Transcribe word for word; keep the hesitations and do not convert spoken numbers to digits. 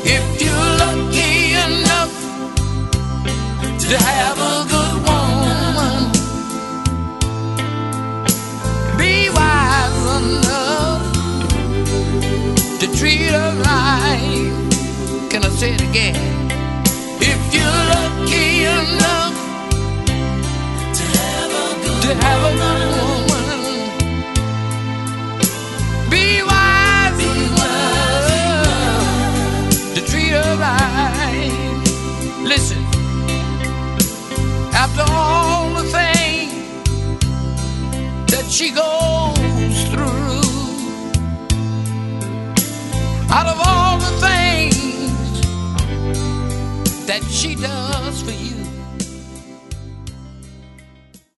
If you're lucky enough to have a good woman, be wise enough to treat her right. Can I say it again? If you're lucky enough to have a good, to have a good woman, be wise enough to treat her right. Listen, after all the things that she goes through, out of all the things that she does for you,